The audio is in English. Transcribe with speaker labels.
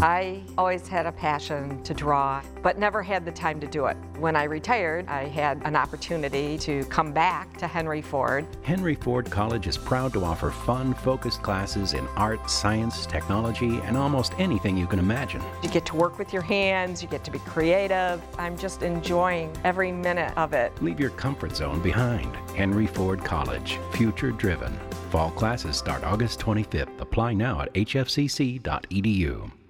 Speaker 1: I always had a passion to draw, but never had the time to do it. When I retired, I had an opportunity to come back to Henry Ford.
Speaker 2: Henry Ford College is proud to offer fun, focused classes in art, science, technology, and almost anything you can imagine.
Speaker 1: You get to work with your hands, you get to be creative. I'm just enjoying every minute of it.
Speaker 2: Leave your comfort zone behind. Henry Ford College, future driven. Fall classes start August 25th. Apply now at hfcc.edu.